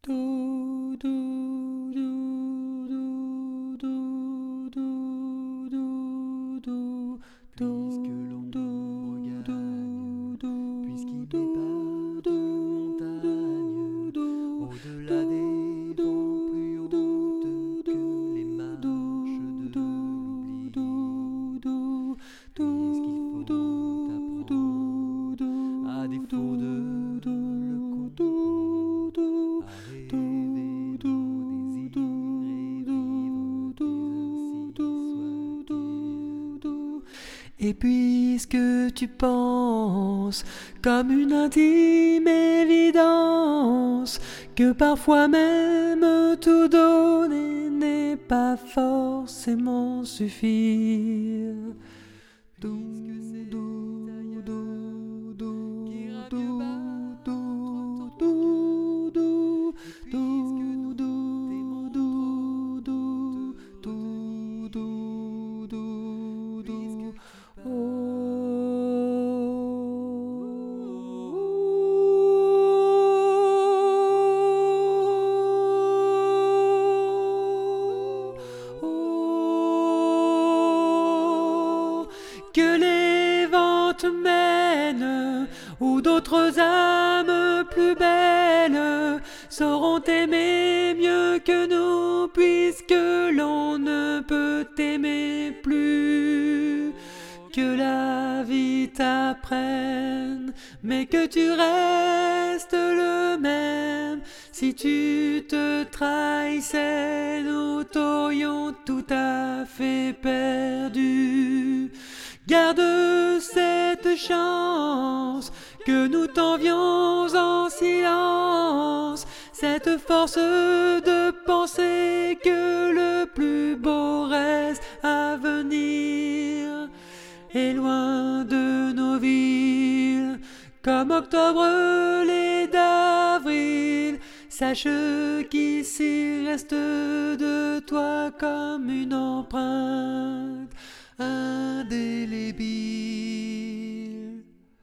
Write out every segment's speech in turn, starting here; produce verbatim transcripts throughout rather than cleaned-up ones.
Do, do, do, do, do, do, do, do, Puisque l'ombre gagne, puisqu'il n'est pas de montagne, au-delà des vents plus hautes que les marches de l'oubli, puisqu'il faut apprendre, à défaut de le comprendre, à rêver nos désirs et vivre des ainsi soit-il. Et puisque tu penses comme une intime évidence que parfois même tout donner n'est pas forcément suffire, dou, dou, dou, dou, dou, dou, dou, dou, dou, dou, dou, dou, dou, dou, dou, dou. Que les vents te mènent, ou d'autres âmes plus belles sauront t'aimer mieux que nous, puisque l'on ne peut t'aimer plus. Que la vie t'apprenne, mais que tu restes le même. Si tu te trahissais, nous t'aurions tout à fait perdu. Garde cette chance que nous t'envions en silence, cette force de penser que le plus beau reste à venir. Et loin de nos villes, comme octobre l'est d'avril, sache qu'ici reste de toi comme une empreinte indélébile.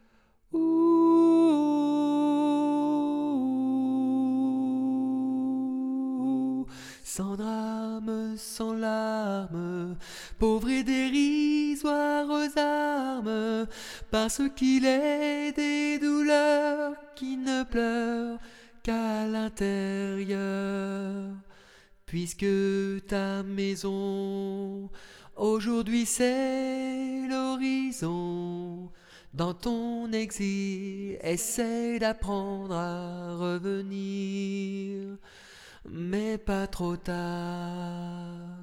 Ouh, sans drame, sans larmes, pauvre et dérisoire aux armes, parce qu'il est des douleurs qui ne pleurent qu'à l'intérieur. Puisque ta maison aujourd'hui c'est l'horizon, dans ton exil essaie d'apprendre à revenir, mais pas trop tard.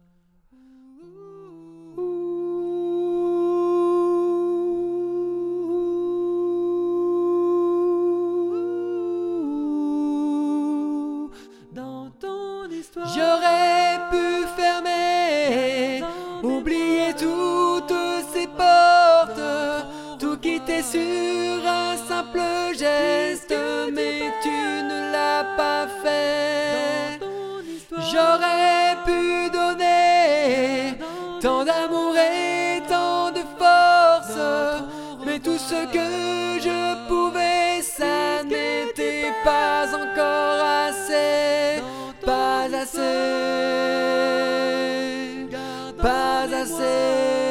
Dans ton histoire, J'aurais pu fermer, oublier toutes ces portes, tout quitter sur un simple geste, mais tu ne l'as pas fait. J'aurais pu donner tant d'amour et tant de force, mais tout ce que je pouvais, ça n'était pas encore assez, pas assez, pas assez.